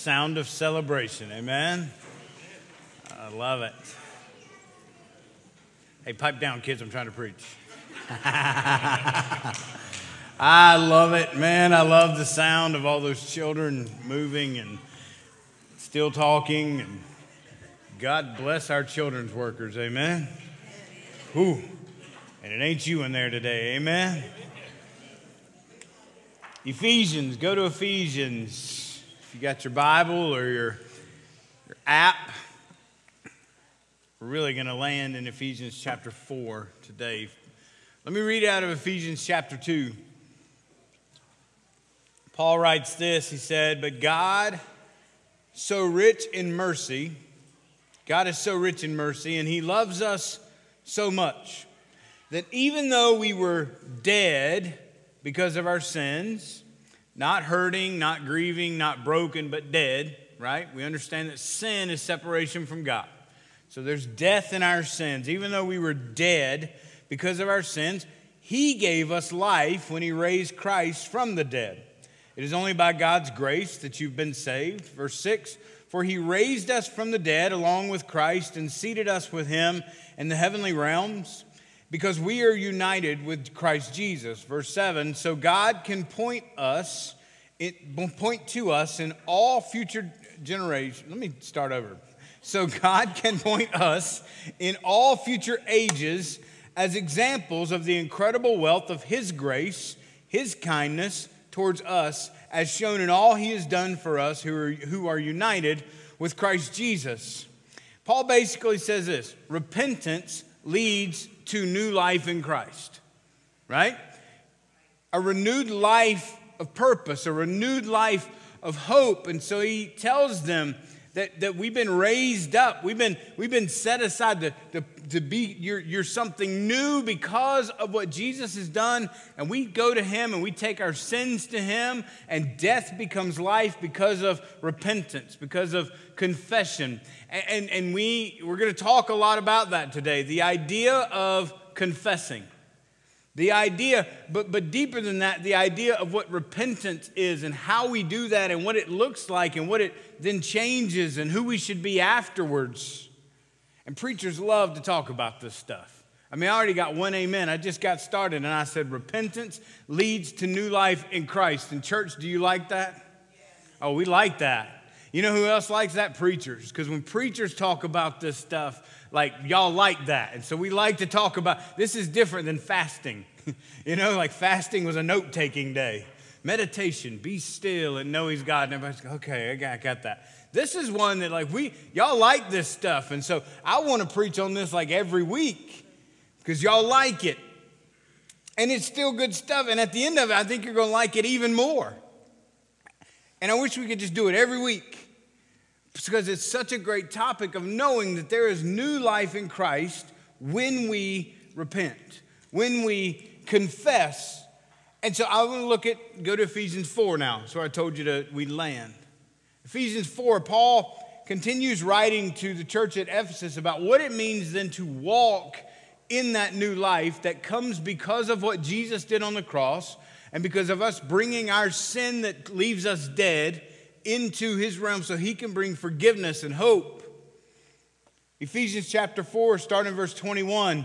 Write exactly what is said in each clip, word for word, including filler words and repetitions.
sound of celebration. Amen? I love it. Hey, pipe down, kids. I'm trying to preach. I love it, man. I love the sound of all those children moving and still talking. And God bless our children's workers. Amen? Whew. And it ain't you in there today. Amen? Ephesians. Go to Ephesians. If you got your Bible or your, your app, we're really going to land in Ephesians chapter four today. Let me read out of Ephesians chapter two. Paul writes this. He said, "But God, so rich in mercy, God is so rich in mercy, and He loves us so much that even though we were dead because of our sins, not hurting, not grieving, not broken, but dead," right? We understand that sin is separation from God. So there's death in our sins. Even though we were dead because of our sins, He gave us life when He raised Christ from the dead. It is only by God's grace that you've been saved. Verse six, "For He raised us from the dead along with Christ and seated us with Him in the heavenly realms, because we are united with Christ Jesus." Verse seven, "So God can point us, it point to us in all future generations." Let me start over. "So God can point us in all future ages as examples of the incredible wealth of His grace, His kindness towards us, as shown in all He has done for us who are, who are united with Christ Jesus." Paul basically says this: repentance leads to new life in Christ, right? A renewed life of purpose, a renewed life of hope. And so he tells them that, that we've been raised up. We've been, we've been set aside to, to, to be, you're, you're something new because of what Jesus has done. And we go to Him and we take our sins to Him, and death becomes life because of repentance, because of confession. And, and, and we, we're going to talk a lot about that today. The idea of confessing. The idea, but, but deeper than that, the idea of what repentance is and how we do that and what it looks like and what it then changes and who we should be afterwards. And preachers love to talk about this stuff. I mean, I already got one amen. I just got started and I said repentance leads to new life in Christ. And church, do you like that? Oh, we like that. You know who else likes that? Preachers. Because when preachers talk about this stuff, like, y'all like that. And so we like to talk about, this is different than fasting. You know, like fasting was a note-taking day. Meditation, be still and know He's God. And everybody's like, okay, I got, I got that. This is one that, like, we, y'all like this stuff. And so I want to preach on this like every week because y'all like it. And it's still good stuff. And at the end of it, I think you're going to like it even more. And I wish we could just do it every week, because it's such a great topic of knowing that there is new life in Christ when we repent, when we confess. And so I want to look at, go to Ephesians four now. So I told you to, we land. Ephesians four, Paul continues writing to the church at Ephesus about what it means then to walk in that new life that comes because of what Jesus did on the cross and because of us bringing our sin that leaves us dead into His realm so He can bring forgiveness and hope. Ephesians chapter four, starting in verse twenty-one,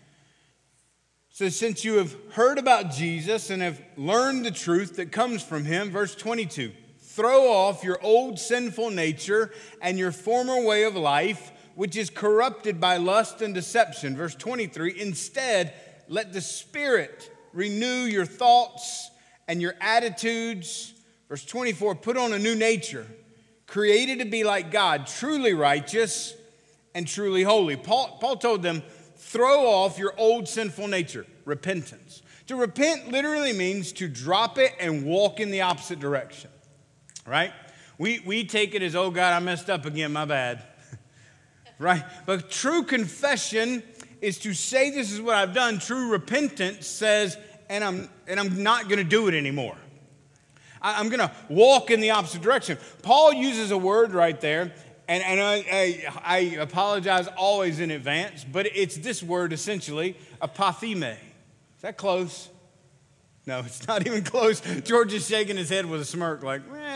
says, "Since you have heard about Jesus and have learned the truth that comes from Him," verse twenty-two, "throw off your old sinful nature and your former way of life, which is corrupted by lust and deception." Verse twenty-three, "Instead, let the Spirit renew your thoughts and your attitudes." Verse twenty-four, "Put on a new nature, created to be like God, truly righteous and truly holy." Paul, Paul told them, throw off your old sinful nature, repentance. To repent literally means to drop it and walk in the opposite direction, right? We, we take it as, oh God, I messed up again, my bad, right? But true confession is to say this is what I've done. True repentance says, and I'm, and I'm not going to do it anymore. I'm going to walk in the opposite direction. Paul uses a word right there, and, and I, I, I apologize always in advance, but it's this word essentially, apatheme. Is that close? No, it's not even close. George is shaking his head with a smirk like, eh,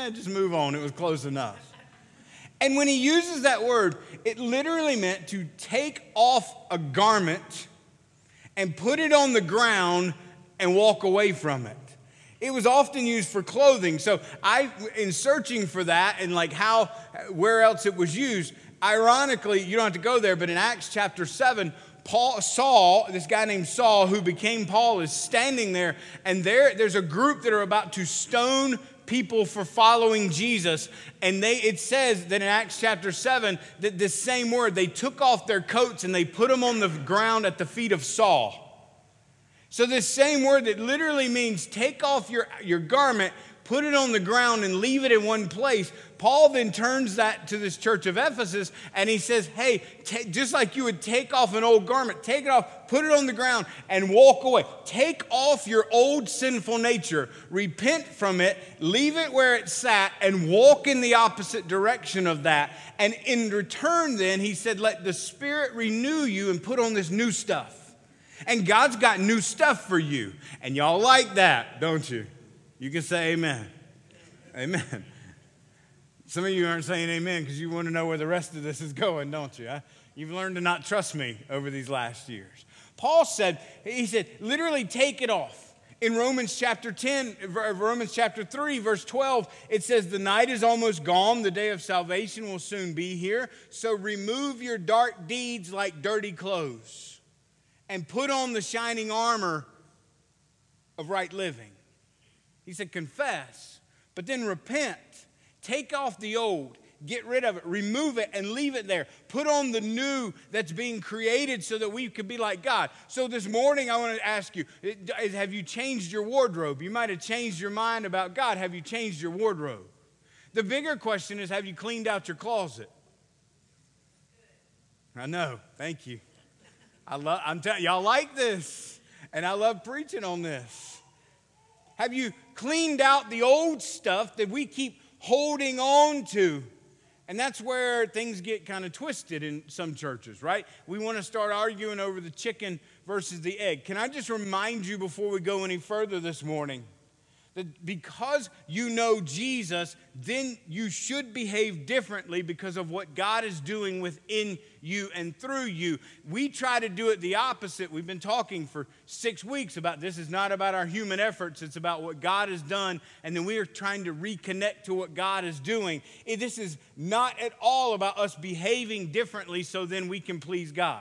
eh, just move on. It was close enough. And when he uses that word, it literally meant to take off a garment and put it on the ground and walk away from it. It was often used for clothing. So I, in searching for that and like how, where else it was used, ironically, you don't have to go there, but in Acts chapter seven, Paul, Saul, this guy named Saul, who became Paul, is standing there, and there, there's a group that are about to stone people for following Jesus. And they, it says that in Acts chapter seven, that this same word, they took off their coats and they put them on the ground at the feet of Saul. So this same word that literally means take off your, your garment, put it on the ground and leave it in one place. Paul then turns that to this church of Ephesus and he says, hey, t- just like you would take off an old garment, take it off, put it on the ground and walk away. Take off your old sinful nature, repent from it, leave it where it sat and walk in the opposite direction of that. And in return then, he said, let the Spirit renew you and put on this new stuff. And God's got new stuff for you. And y'all like that, don't you? You can say amen. Amen. Some of you aren't saying amen because you want to know where the rest of this is going, don't you? You've learned to not trust me over these last years. Paul said, he said, literally take it off. In Romans chapter ten, Romans chapter three, verse twelve, it says, the night is almost gone. The day of salvation will soon be here. So remove your dark deeds like dirty clothes and put on the shining armor of right living. He said, confess, but then repent. Take off the old, get rid of it, remove it, and leave it there. Put on the new that's being created so that we could be like God. So this morning, I want to ask you, have you changed your wardrobe? You might have changed your mind about God. Have you changed your wardrobe? The bigger question is, have you cleaned out your closet? I know. Thank you. I love, I'm telling y'all like this, and I love preaching on this. Have you cleaned out the old stuff that we keep holding on to? And that's where things get kind of twisted in some churches, right? We want to start arguing over the chicken versus the egg. Can I just remind you before we go any further this morning that because you know Jesus, then you should behave differently because of what God is doing within you and through you. We try to do it the opposite. We've been talking for six weeks about this is not about our human efforts. It's about what God has done, and then we are trying to reconnect to what God is doing. This is not at all about us behaving differently so then we can please God.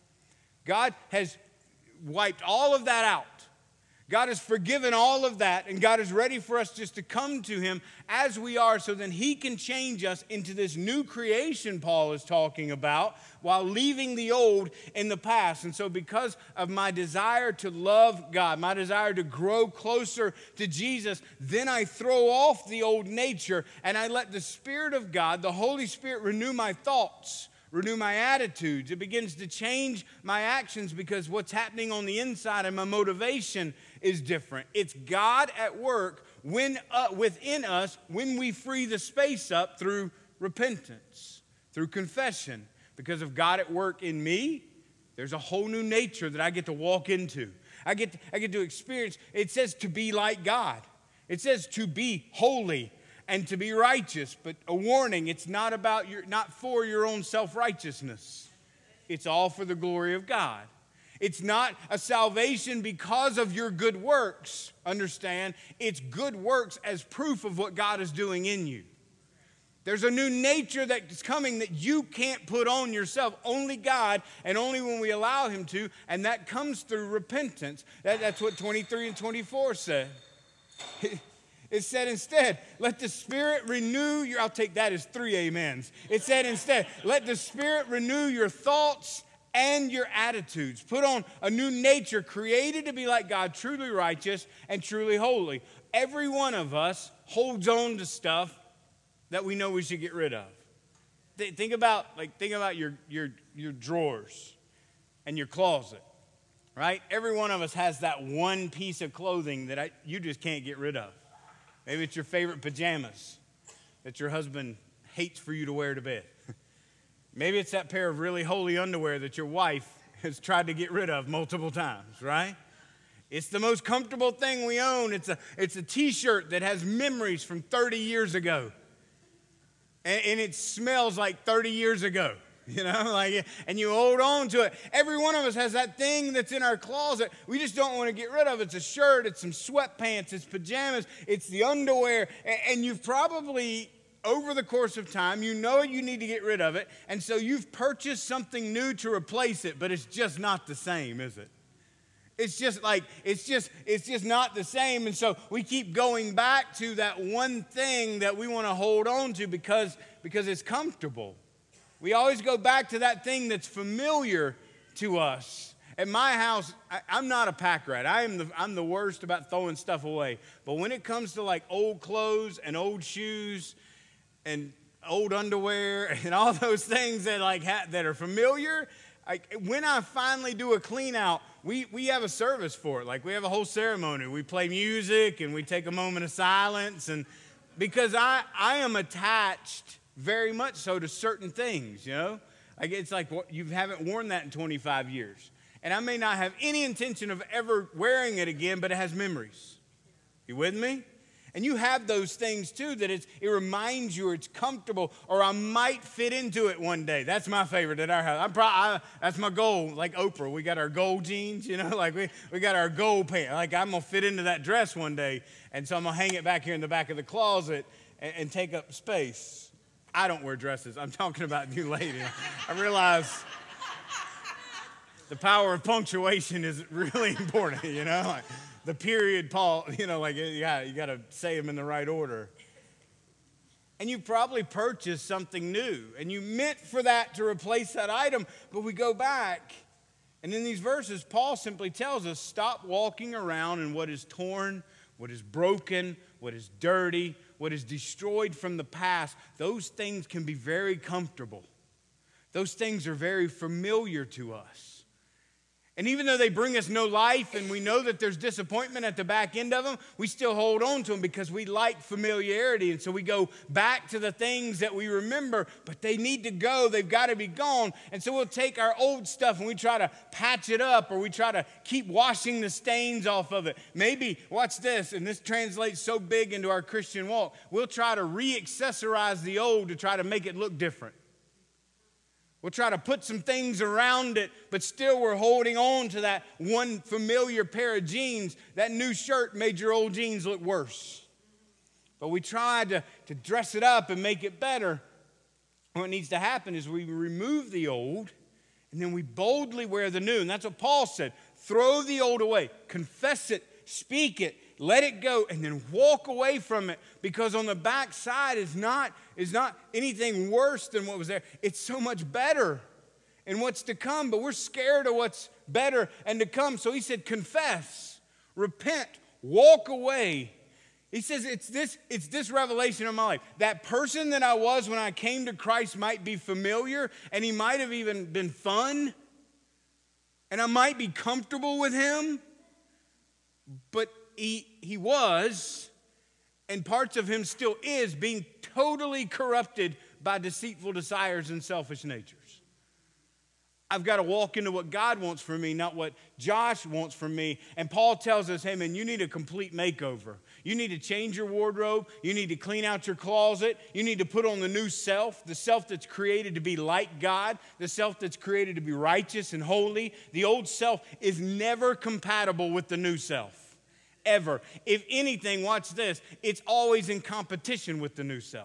God has wiped all of that out. God has forgiven all of that, and God is ready for us just to come to Him as we are so then He can change us into this new creation Paul is talking about while leaving the old in the past. And so because of my desire to love God, my desire to grow closer to Jesus, then I throw off the old nature and I let the Spirit of God, the Holy Spirit, renew my thoughts, renew my attitudes. It begins to change my actions because what's happening on the inside and my motivation is different. It's God at work when uh, within us when we free the space up through repentance, through confession. Because of God at work in me, there's a whole new nature that I get to walk into. I get to, I get to experience. It says to be like God. It says to be holy and to be righteous. But a warning, it's not about your, not for your own self-righteousness. It's all for the glory of God. It's not a salvation because of your good works, understand? It's good works as proof of what God is doing in you. There's a new nature that's coming that you can't put on yourself. Only God, and only when we allow Him to, and that comes through repentance. That, that's what twenty-three and twenty-four said. It said instead, let the Spirit renew your, I'll take that as three amens. It said instead, let the Spirit renew your thoughts and your attitudes. Put on a new nature created to be like God, truly righteous and truly holy. Every one of us holds on to stuff that we know we should get rid of. Th- think about like think about your, your, your drawers and your closet, right? Every one of us has that one piece of clothing that I, you just can't get rid of. Maybe it's your favorite pajamas that your husband hates for you to wear to bed. Maybe it's that pair of really holy underwear that your wife has tried to get rid of multiple times, right? It's the most comfortable thing we own. It's a, it's a t-shirt that has memories from thirty years ago. And, and it smells like thirty years ago. You know, like, and you hold on to it. Every one of us has that thing that's in our closet. We just don't want to get rid of it. It's a shirt, it's some sweatpants, it's pajamas, it's the underwear. And, and you've probably, over the course of time, you know you need to get rid of it. And so you've purchased something new to replace it, but it's just not the same, is it? It's just like, it's just, it's just not the same. And so we keep going back to that one thing that we want to hold on to because, because it's comfortable. We always go back to that thing that's familiar to us. At my house, I, I'm not a pack rat. I am the, I'm the worst about throwing stuff away. But when it comes to like old clothes and old shoes and old underwear and all those things that like ha- that are familiar, I, when I finally do a clean out, we, we have a service for it. Like we have a whole ceremony. We play music and we take a moment of silence. And because I, I am attached very much so to certain things, you know. Like it's like you haven't worn that in twenty-five years. And I may not have any intention of ever wearing it again, but it has memories. You with me? And you have those things too that it's, it reminds you or it's comfortable or I might fit into it one day. That's my favorite at our house. I'm pro- I, that's my goal. Like Oprah, we got our gold jeans, you know, like we, we got our gold pants. Like I'm going to fit into that dress one day. And so I'm going to hang it back here in the back of the closet and, and take up space. I don't wear dresses. I'm talking about you ladies. I realize the power of punctuation is really important, you know? Like the period, Paul, you know, like, yeah, you got to say them in the right order. And you probably purchased something new, and you meant for that to replace that item, but we go back, and in these verses, Paul simply tells us, stop walking around in what is torn, what is broken, what is dirty, what is destroyed from the past. Those things can be very comfortable. Those things are very familiar to us. And even though they bring us no life and we know that there's disappointment at the back end of them, we still hold on to them because we like familiarity. And so we go back to the things that we remember, but they need to go. They've got to be gone. And so we'll take our old stuff and we try to patch it up or we try to keep washing the stains off of it. Maybe, watch this, and this translates so big into our Christian walk. We'll try to re-accessorize the old to try to make it look different. We'll try to put some things around it, but still we're holding on to that one familiar pair of jeans. That new shirt made your old jeans look worse. But we tried to, to dress it up and make it better. What needs to happen is we remove the old, and then we boldly wear the new. And that's what Paul said. Throw the old away. Confess it. Speak it. Let it go, and then walk away from it, because on the backside is not, is not anything worse than what was there. It's so much better in what's to come, but we're scared of what's better and to come. So he said, confess, repent, walk away. He says it's this, it's this revelation of my life. That person that I was when I came to Christ might be familiar, and he might have even been fun, and I might be comfortable with him, but He, he was, and parts of him still is, being totally corrupted by deceitful desires and selfish natures. I've got to walk into what God wants for me, not what Josh wants for me. And Paul tells us, hey man, you need a complete makeover. You need to change your wardrobe. You need to clean out your closet. You need to put on the new self, the self that's created to be like God, the self that's created to be righteous and holy. The old self is never compatible with the new self. Ever. If anything, watch this, it's always in competition with the new self.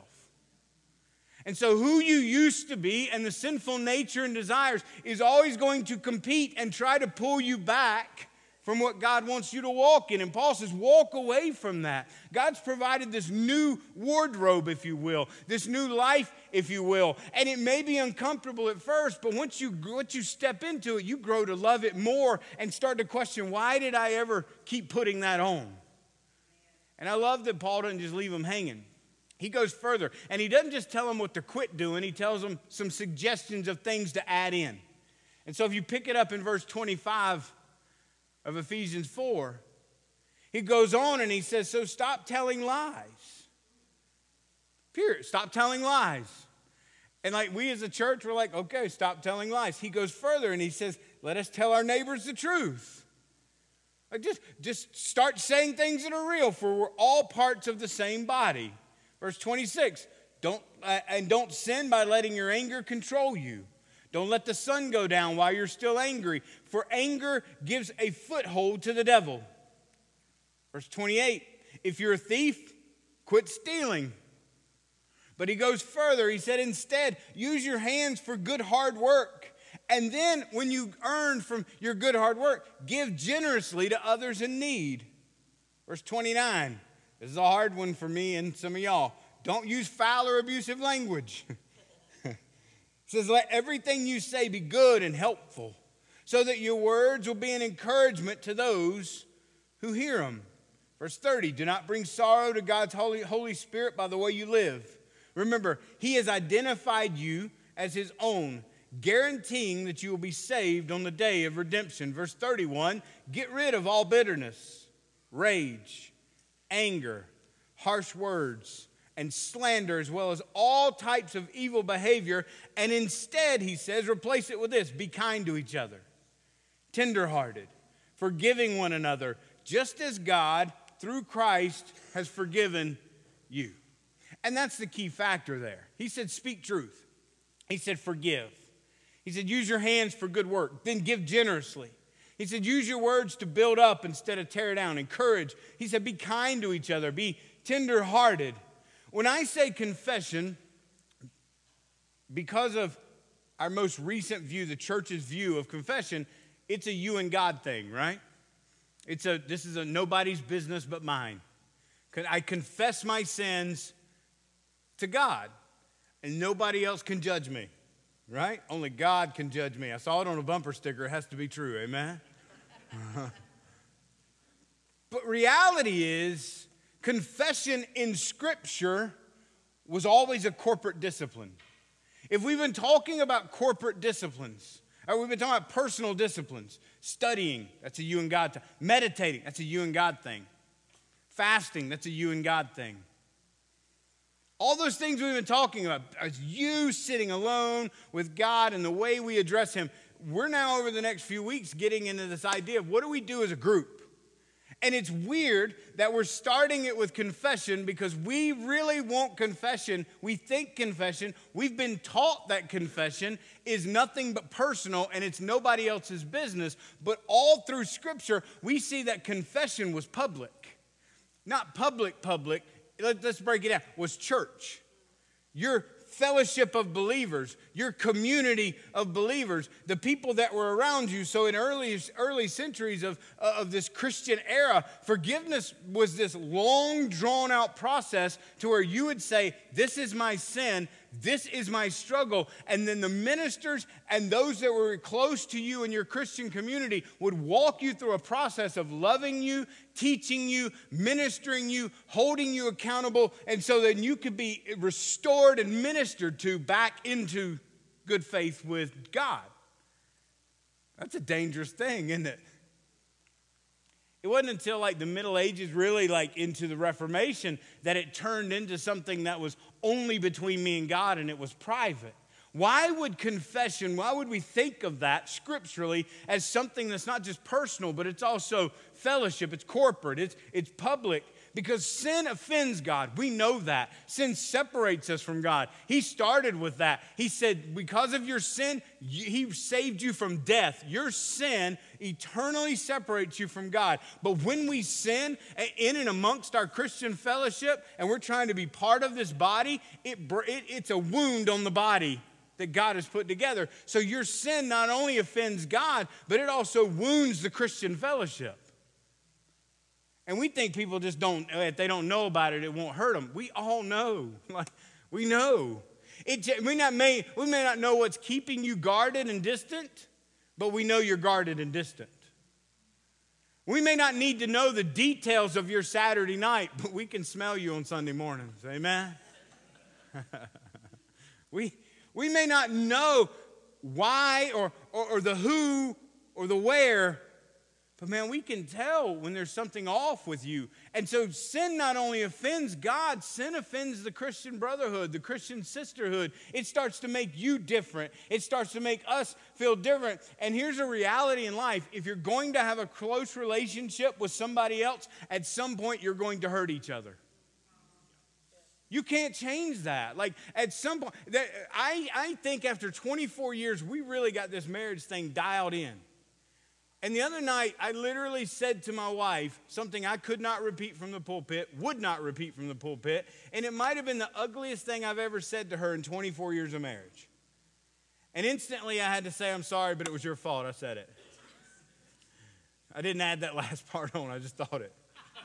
And so who you used to be and the sinful nature and desires is always going to compete and try to pull you back from what God wants you to walk in. And Paul says, walk away from that. God's provided this new wardrobe, if you will, this new life, if you will. And it may be uncomfortable at first, but once you, once you step into it, you grow to love it more and start to question, why did I ever keep putting that on? And I love that Paul doesn't just leave them hanging. He goes further, and he doesn't just tell them what to quit doing. He tells them some suggestions of things to add in. And so if you pick it up in verse twenty-five of Ephesians four, he goes on and he says, so stop telling lies. Period. Stop telling lies. And like we as a church, we're like, okay, stop telling lies. He goes further and he says, let us tell our neighbors the truth. Like just, just start saying things that are real, for we're all parts of the same body. Verse twenty-six, don't, uh, and don't sin by letting your anger control you. Don't let the sun go down while you're still angry, for anger gives a foothold to the devil. Verse twenty-eight, if you're a thief, quit stealing. But he goes further. He said, instead, use your hands for good hard work. And then when you earn from your good hard work, give generously to others in need. Verse twenty-nine, this is a hard one for me and some of y'all. Don't use foul or abusive language. It says, let everything you say be good and helpful, so that your words will be an encouragement to those who hear them. Verse thirty, do not bring sorrow to God's Holy, Holy Spirit by the way you live. Remember, he has identified you as his own, guaranteeing that you will be saved on the day of redemption. Verse thirty-one, get rid of all bitterness, rage, anger, harsh words, and slander, as well as all types of evil behavior. And instead, he says, replace it with this: be kind to each other, tenderhearted, forgiving one another, just as God, through Christ, has forgiven you. And that's the key factor there. He said, speak truth. He said, forgive. He said, use your hands for good work, then give generously. He said, use your words to build up instead of tear down, encourage. He said, be kind to each other, be tenderhearted. When I say confession, because of our most recent view, the church's view of confession, it's a you and God thing, right? It's a, this is a nobody's business but mine. I confess my sins to God, and nobody else can judge me, right? Only God can judge me. I saw it on a bumper sticker. It has to be true, amen? But reality is, confession in Scripture was always a corporate discipline. If we've been talking about corporate disciplines, or we've been talking about personal disciplines, studying, that's a you and God thing. Meditating, that's a you and God thing. Fasting, that's a you and God thing. All those things we've been talking about, as you sitting alone with God and the way we address him, we're now over the next few weeks getting into this idea of what do we do as a group? And it's weird that we're starting it with confession because we really want confession. We think confession. We've been taught that confession is nothing but personal and it's nobody else's business. But all through Scripture, we see that confession was public. Not public, public. Let's break it down. Was church. Your fellowship of believers, your community of believers, the people that were around you. So in early, early centuries of, of this Christian era, forgiveness was this long, drawn-out process to where you would say, this is my sin, this is my struggle. And then the ministers and those that were close to you in your Christian community would walk you through a process of loving you, teaching you, ministering you, holding you accountable, and so that you could be restored and ministered to back into good faith with God. That's a dangerous thing, isn't it? It wasn't until like the Middle Ages, really like into the Reformation, that it turned into something that was only between me and God and it was private. Why would confession, why would we think of that scripturally as something that's not just personal, but it's also fellowship, it's corporate, it's, it's public? Because sin offends God. We know that. Sin separates us from God. He started with that. He said, because of your sin, he saved you from death. Your sin eternally separates you from God. But when we sin in and amongst our Christian fellowship, and we're trying to be part of this body, it, it, it's a wound on the body that God has put together. So your sin not only offends God, but it also wounds the Christian fellowship. And we think people just don't, if they don't know about it, it won't hurt them. We all know. Like, we know. It, we, not may, we may not know what's keeping you guarded and distant, but we know you're guarded and distant. We may not need to know the details of your Saturday night, but we can smell you on Sunday mornings. Amen? we, we may not know why or, or, or the who or the where, But man, we can tell when there's something off with you. And so sin not only offends God, sin offends the Christian brotherhood, the Christian sisterhood. It starts to make you different. It starts to make us feel different. And here's a reality in life. If you're going to have a close relationship with somebody else, at some point you're going to hurt each other. You can't change that. Like at some point, that, I, I think after twenty-four years, we really got this marriage thing dialed in. And the other night, I literally said to my wife something I could not repeat from the pulpit, would not repeat from the pulpit, and it might have been the ugliest thing I've ever said to her in twenty-four years of marriage. And instantly I had to say, I'm sorry, but it was your fault. I said it. I didn't add that last part on. I just thought it.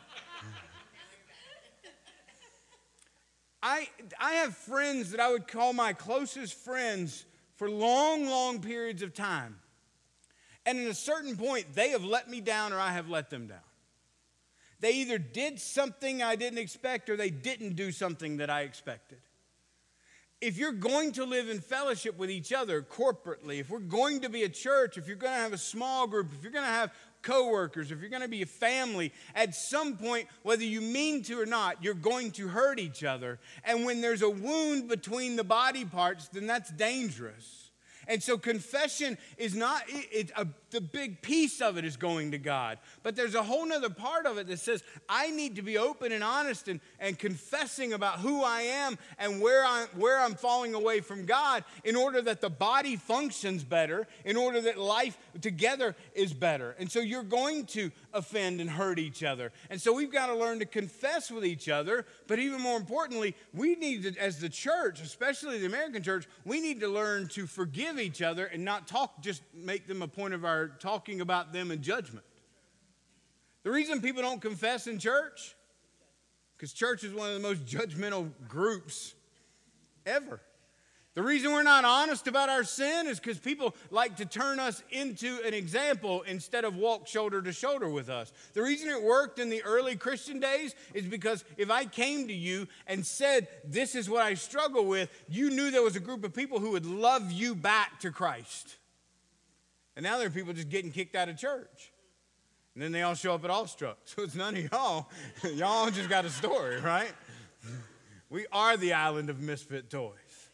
I, I have friends that I would call my closest friends for long, long periods of time. And at a certain point, they have let me down or I have let them down. They either did something I didn't expect or they didn't do something that I expected. If you're going to live in fellowship with each other corporately, if we're going to be a church, if you're going to have a small group, if you're going to have coworkers, if you're going to be a family, at some point, whether you mean to or not, you're going to hurt each other. And when there's a wound between the body parts, then that's dangerous. And so confession is not, it, it, a, the big piece of it is going to God. But there's a whole nother part of it that says, I need to be open and honest and, and confessing about who I am and where, I, where I'm falling away from God in order that the body functions better, in order that life together is better. And so you're going to offend and hurt each other. And so we've got to learn to confess with each other. But even more importantly, we need to, as the church, especially the American church, we need to learn to forgive each other and not talk, just make them a point of our talking about them in judgment. The reason people don't confess in church, because church is one of the most judgmental groups ever. The reason we're not honest about our sin is because people like to turn us into an example instead of walk shoulder to shoulder with us. The reason it worked in the early Christian days is because if I came to you and said, this is what I struggle with, you knew there was a group of people who would love you back to Christ. And now there are people just getting kicked out of church. And then they all show up at Awestruck. So it's none of y'all. Y'all just got a story, right? We are the island of misfit toys.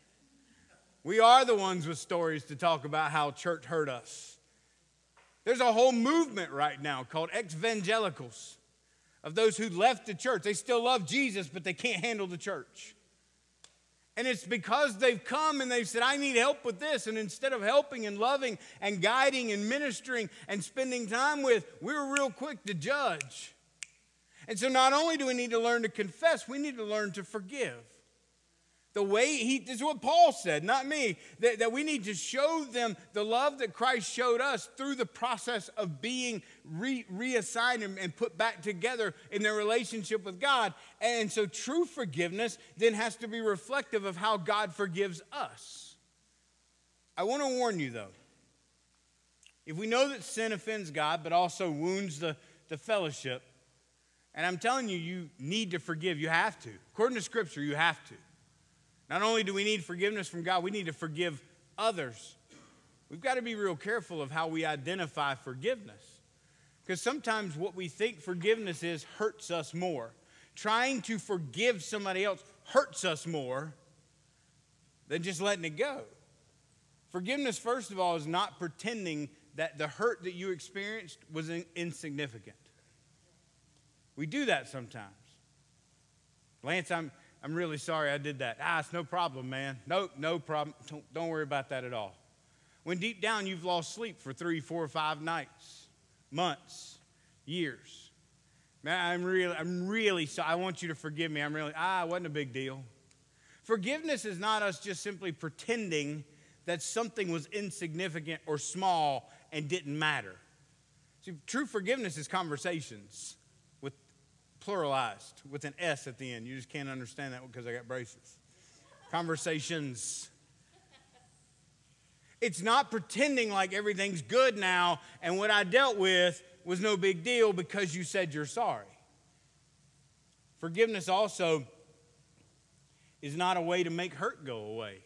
We are the ones with stories to talk about how church hurt us. There's a whole movement right now called ex-evangelicals, of those who left the church. They still love Jesus, but they can't handle the church. And it's because they've come and they've said, I need help with this. And instead of helping and loving and guiding and ministering and spending time with, we're real quick to judge. And so not only do we need to learn to confess, we need to learn to forgive. The way he, this is what Paul said, not me, that, that we need to show them the love that Christ showed us through the process of being re, reassigned and, and put back together in their relationship with God. And so true forgiveness then has to be reflective of how God forgives us. I want to warn you though, if we know that sin offends God but also wounds the, the fellowship, and I'm telling you, you need to forgive, you have to. According to Scripture, you have to. Not only do we need forgiveness from God, we need to forgive others. We've got to be real careful of how we identify forgiveness. Because sometimes what we think forgiveness is hurts us more. Trying to forgive somebody else hurts us more than just letting it go. Forgiveness, first of all, is not pretending that the hurt that you experienced was insignificant. We do that sometimes. Lance, I'm... I'm really sorry I did that. Ah, it's no problem, man. No, no problem. Don't, don't worry about that at all. When deep down you've lost sleep for three, four, five nights, months, years. Man, I'm really, I'm really sorry. I want you to forgive me. I'm really, ah, it wasn't a big deal. Forgiveness is not us just simply pretending that something was insignificant or small and didn't matter. See, true forgiveness is conversations. Pluralized with an S at the end. You just can't understand that because I got braces. Conversations. It's not pretending like everything's good now and what I dealt with was no big deal because you said you're sorry. Forgiveness also is not a way to make hurt go away.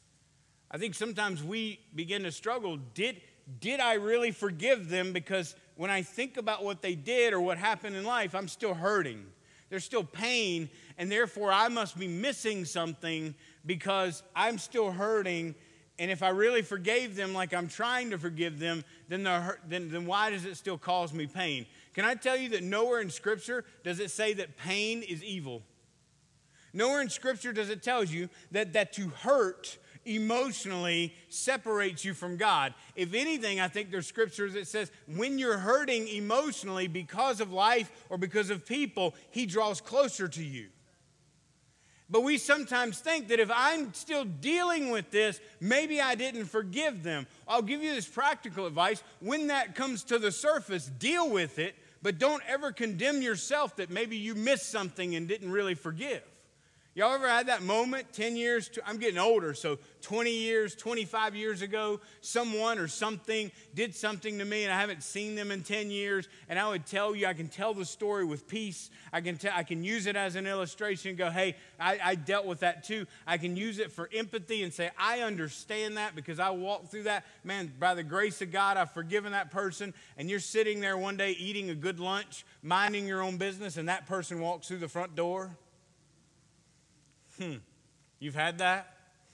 I think sometimes we begin to struggle. Did, did I really forgive them? Because when I think about what they did or what happened in life, I'm still hurting. There's still pain, and therefore I must be missing something because I'm still hurting. And if I really forgave them like I'm trying to forgive them, then, then, then why does it still cause me pain? Can I tell you that nowhere in Scripture does it say that pain is evil? Nowhere in Scripture does it tell you that, that to hurt emotionally separates you from God. If anything, I think there's scriptures that says when you're hurting emotionally because of life or because of people, He draws closer to you. But we sometimes think that if I'm still dealing with this, maybe I didn't forgive them. I'll give you this practical advice. When that comes to the surface, deal with it, but don't ever condemn yourself that maybe you missed something and didn't really forgive. Y'all ever had that moment ten years, I'm getting older, so twenty years, twenty-five years ago, someone or something did something to me and I haven't seen them in ten years, and I would tell you, I can tell the story with peace. I can tell, I can use it as an illustration and go, hey, I, I dealt with that too. I can use it for empathy and say, I understand that because I walked through that. Man, by the grace of God, I've forgiven that person. And you're sitting there one day eating a good lunch, minding your own business, and that person walks through the front door. Hmm. You've had that?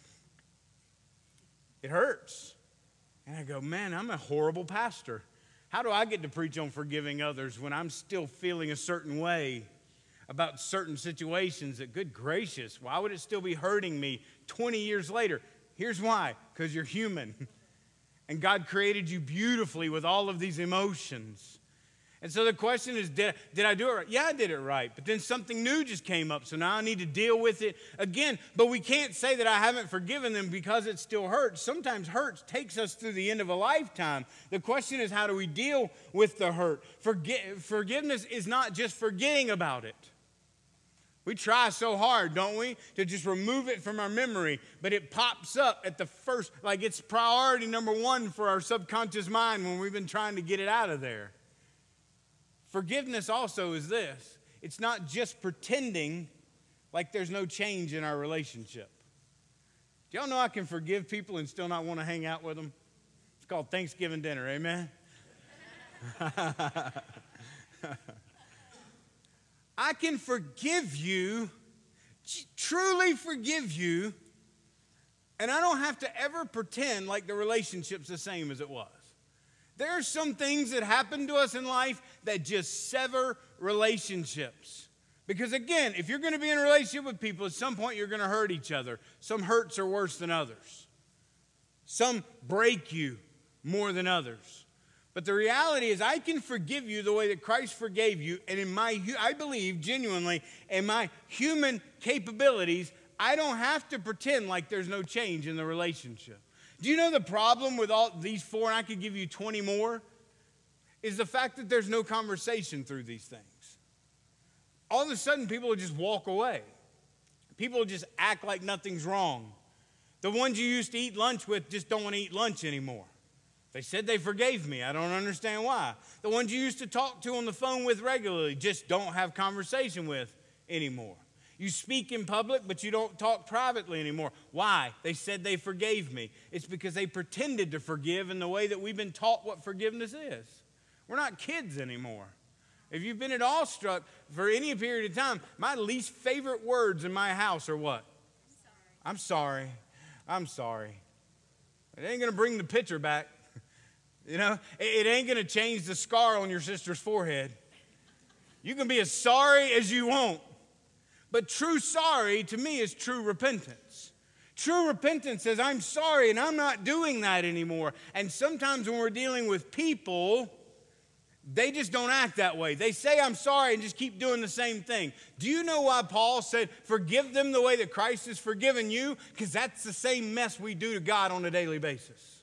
It hurts. And I go, man, I'm a horrible pastor. How do I get to preach on forgiving others when I'm still feeling a certain way about certain situations that, good gracious, why would it still be hurting me twenty years later? Here's why. Because you're human. And God created you beautifully with all of these emotions. And so the question is, did, did I do it right? Yeah, I did it right. But then something new just came up, so now I need to deal with it again. But we can't say that I haven't forgiven them because it still hurts. Sometimes hurt takes us through the end of a lifetime. The question is, how do we deal with the hurt? Forgi- forgiveness is not just forgetting about it. We try so hard, don't we, to just remove it from our memory, but it pops up at the first, like it's priority number one for our subconscious mind when we've been trying to get it out of there. Forgiveness also is this. It's not just pretending like there's no change in our relationship. Do y'all know I can forgive people and still not want to hang out with them? It's called Thanksgiving dinner, amen? I can forgive you, truly forgive you, and I don't have to ever pretend like the relationship's the same as it was. There are some things that happen to us in life that just sever relationships. Because again, if you're going to be in a relationship with people, at some point you're going to hurt each other. Some hurts are worse than others. Some break you more than others. But the reality is I can forgive you the way that Christ forgave you. And in my, I believe genuinely, in my human capabilities, I don't have to pretend like there's no change in the relationship. Do you know the problem with all these four, and I could give you twenty more, is the fact that there's no conversation through these things. All of a sudden, people will just walk away. People will just act like nothing's wrong. The ones you used to eat lunch with just don't want to eat lunch anymore. They said they forgave me. I don't understand why. The ones you used to talk to on the phone with regularly just don't have conversation with anymore. You speak in public, but you don't talk privately anymore. Why? They said they forgave me. It's because they pretended to forgive in the way that we've been taught what forgiveness is. We're not kids anymore. If you've been at all struck for any period of time, my least favorite words in my house are what? I'm sorry. I'm sorry. I'm sorry. It ain't going to bring the picture back. You know, it ain't going to change the scar on your sister's forehead. You can be as sorry as you want. But true sorry, to me, is true repentance. True repentance says, I'm sorry, and I'm not doing that anymore. And sometimes when we're dealing with people, they just don't act that way. They say, I'm sorry, and just keep doing the same thing. Do you know why Paul said, forgive them the way that Christ has forgiven you? Because that's the same mess we do to God on a daily basis.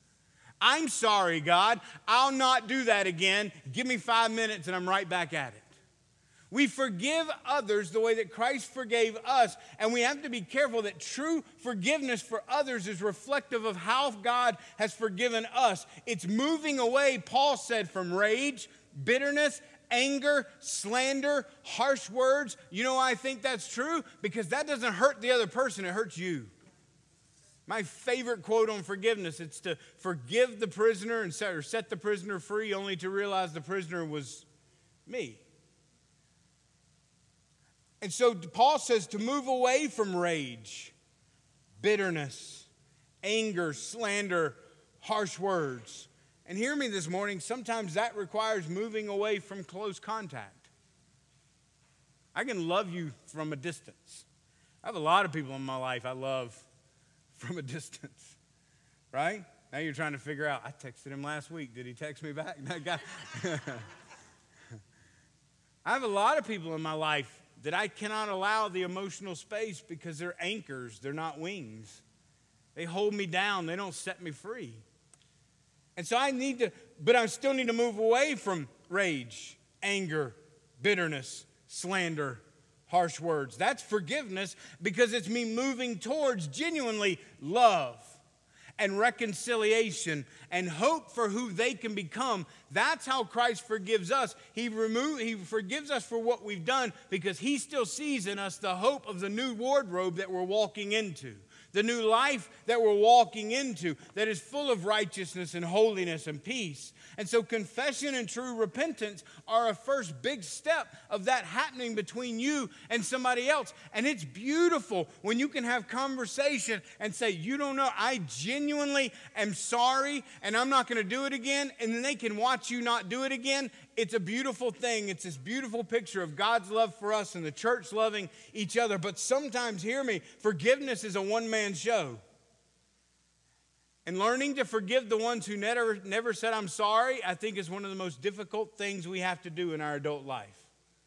I'm sorry, God. I'll not do that again. Give me five minutes, and I'm right back at it. We forgive others the way that Christ forgave us, and we have to be careful that true forgiveness for others is reflective of how God has forgiven us. It's moving away, Paul said, from rage, bitterness, anger, slander, harsh words. You know why I think that's true? Because that doesn't hurt the other person, it hurts you. My favorite quote on forgiveness, it's to forgive the prisoner and set, or set the prisoner free only to realize the prisoner was me. And so Paul says to move away from rage, bitterness, anger, slander, harsh words. And hear me this morning, sometimes that requires moving away from close contact. I can love you from a distance. I have a lot of people in my life I love from a distance, right? Now you're trying to figure out, I texted him last week. Did he text me back? I have a lot of people in my life that I cannot allow the emotional space because they're anchors. They're not wings. They hold me down. They don't set me free. And so I need to, but I still need to move away from rage, anger, bitterness, slander, harsh words. That's forgiveness because it's me moving towards genuinely love and reconciliation and hope for who they can become. That's how Christ forgives us. He remove, he forgives us for what we've done because he still sees in us the hope of the new wardrobe that we're walking into. The new life that we're walking into that is full of righteousness and holiness and peace. And so confession and true repentance are a first big step of that happening between you and somebody else. And it's beautiful when you can have conversation and say, you don't know, I genuinely am sorry and I'm not going to do it again. And then they can watch you not do it again. It's a beautiful thing. It's this beautiful picture of God's love for us and the church loving each other. But sometimes, hear me, forgiveness is a one-man show. And learning to forgive the ones who never, never said, I'm sorry, I think is one of the most difficult things we have to do in our adult life.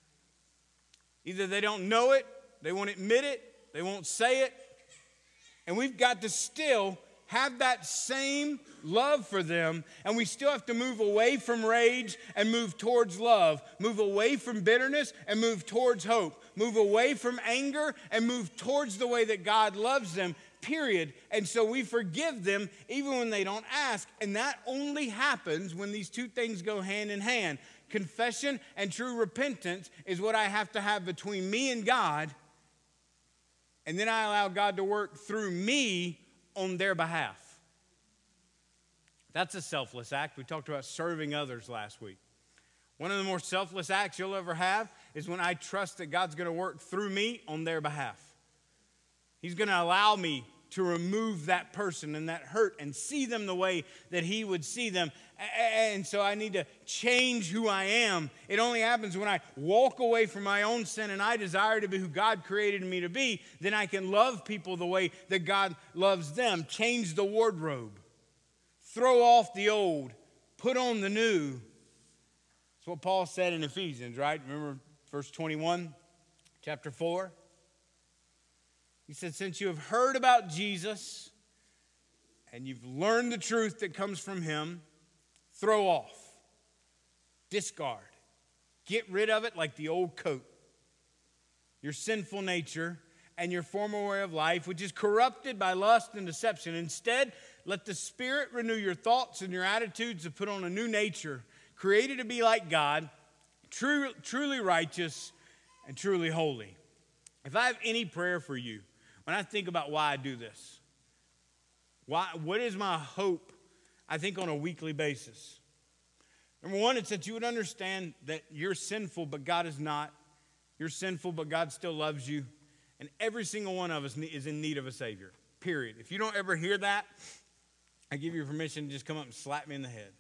Either they don't know it, they won't admit it, they won't say it. And we've got to still have that same love for them, and we still have to move away from rage and move towards love, move away from bitterness and move towards hope, move away from anger and move towards the way that God loves them, period. And so we forgive them even when they don't ask, and that only happens when these two things go hand in hand. Confession and true repentance is what I have to have between me and God, and then I allow God to work through me on their behalf. That's a selfless act. We talked about serving others last week. One of the more selfless acts you'll ever have is when I trust that God's going to work through me on their behalf. He's going to allow me to remove that person and that hurt and see them the way that he would see them. And so I need to change who I am. It only happens when I walk away from my own sin and I desire to be who God created me to be. Then I can love people the way that God loves them. Change the wardrobe. Throw off the old. Put on the new. That's what Paul said in Ephesians, right? Remember verse twenty-one, chapter four? He said, since you have heard about Jesus and you've learned the truth that comes from him, throw off, discard, get rid of it like the old coat. Your sinful nature and your former way of life, which is corrupted by lust and deception. Instead, let the Spirit renew your thoughts and your attitudes to put on a new nature, created to be like God, true, truly righteous and truly holy. If I have any prayer for you, when I think about why I do this, why, what is my hope, I think, on a weekly basis? Number one, it's that you would understand that you're sinful, but God is not. You're sinful, but God still loves you. And every single one of us is in need of a Savior, period. If you don't ever hear that, I give you permission to just come up and slap me in the head.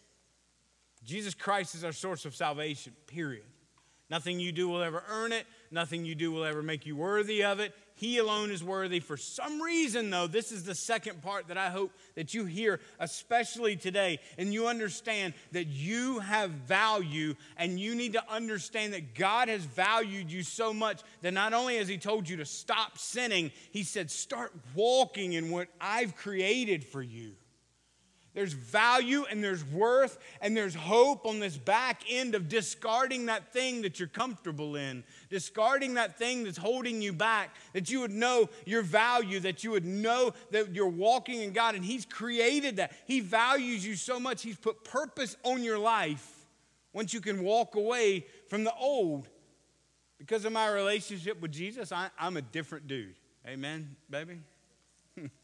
Jesus Christ is our source of salvation, period. Nothing you do will ever earn it. Nothing you do will ever make you worthy of it. He alone is worthy. For some reason, though, this is the second part that I hope that you hear, especially today, and you understand that you have value, and you need to understand that God has valued you so much that not only has he told you to stop sinning, he said, start walking in what I've created for you. There's value and there's worth and there's hope on this back end of discarding that thing that you're comfortable in, discarding that thing that's holding you back, that you would know your value, that you would know that you're walking in God, and he's created that. He values you so much. He's put purpose on your life once you can walk away from the old. Because of my relationship with Jesus, I, I'm a different dude. Amen, baby?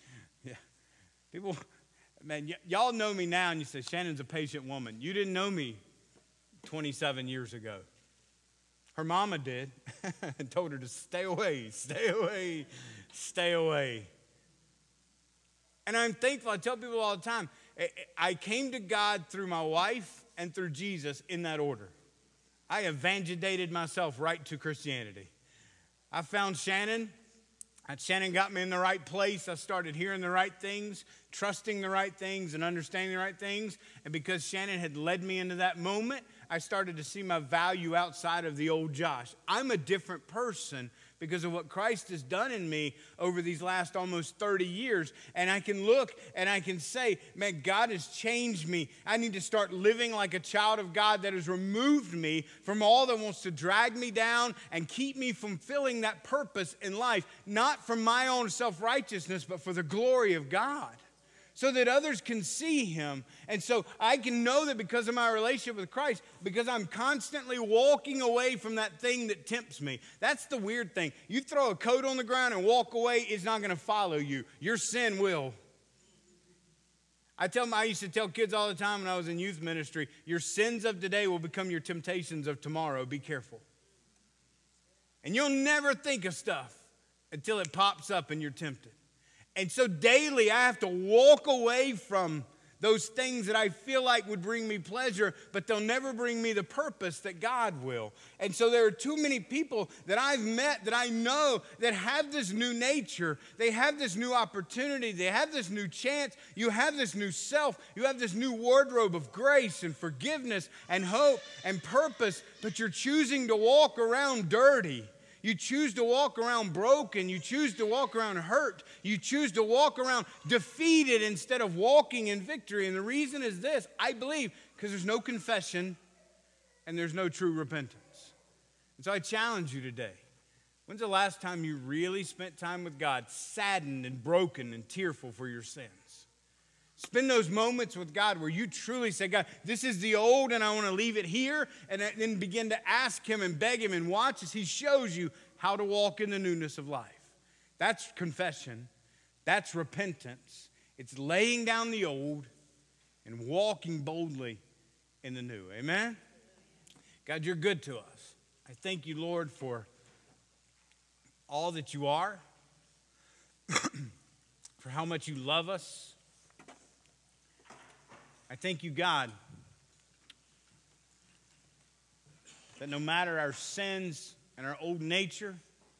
Yeah. People, man, y- y'all know me now, and you say, Shannon's a patient woman. You didn't know me twenty-seven years ago. Her mama did and told her to stay away, stay away, stay away. And I'm thankful. I tell people all the time, I came to God through my wife and through Jesus in that order. I evangelizated myself right to Christianity. I found Shannon. Shannon got me in the right place. I started hearing the right things, trusting the right things, and understanding the right things. And because Shannon had led me into that moment, I started to see my value outside of the old Josh. I'm a different person because of what Christ has done in me over these last almost thirty years. And I can look and I can say, man, God has changed me. I need to start living like a child of God that has removed me from all that wants to drag me down and keep me from fulfilling that purpose in life, not from my own self-righteousness, but for the glory of God, so that others can see him. And so I can know that because of my relationship with Christ, because I'm constantly walking away from that thing that tempts me. That's the weird thing. You throw a coat on the ground and walk away, it's not going to follow you. Your sin will. I tell them, I used to tell kids all the time when I was in youth ministry, your sins of today will become your temptations of tomorrow. Be careful. And you'll never think of stuff until it pops up and you're tempted. And so daily I have to walk away from those things that I feel like would bring me pleasure, but they'll never bring me the purpose that God will. And so there are too many people that I've met that I know that have this new nature. They have this new opportunity. They have this new chance. You have this new self. You have this new wardrobe of grace and forgiveness and hope and purpose, but you're choosing to walk around dirty. You choose to walk around broken. You choose to walk around hurt. You choose to walk around defeated instead of walking in victory. And the reason is this, I believe, because there's no confession and there's no true repentance. And so I challenge you today. When's the last time you really spent time with God, saddened and broken and tearful for your sins? Spend those moments with God where you truly say, God, this is the old and I want to leave it here. And then begin to ask him and beg him and watch as he shows you how to walk in the newness of life. That's confession. That's repentance. It's laying down the old and walking boldly in the new. Amen? God, you're good to us. I thank you, Lord, for all that you are, for how much you love us. I thank you, God, that no matter our sins and our old nature,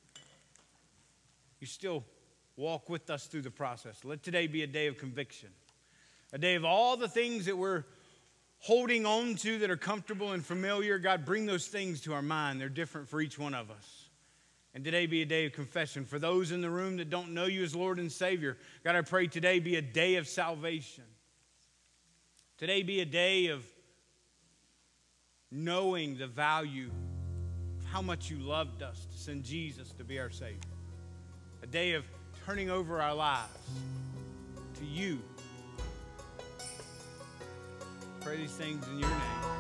you still walk with us through the process. Let today be a day of conviction, a day of all the things that we're holding on to that are comfortable and familiar. God, bring those things to our mind. They're different for each one of us. And today be a day of confession. For those in the room that don't know you as Lord and Savior, God, I pray today be a day of salvation. Today be a day of knowing the value of how much you loved us to send Jesus to be our Savior. A day of turning over our lives to you. Pray these things in your name.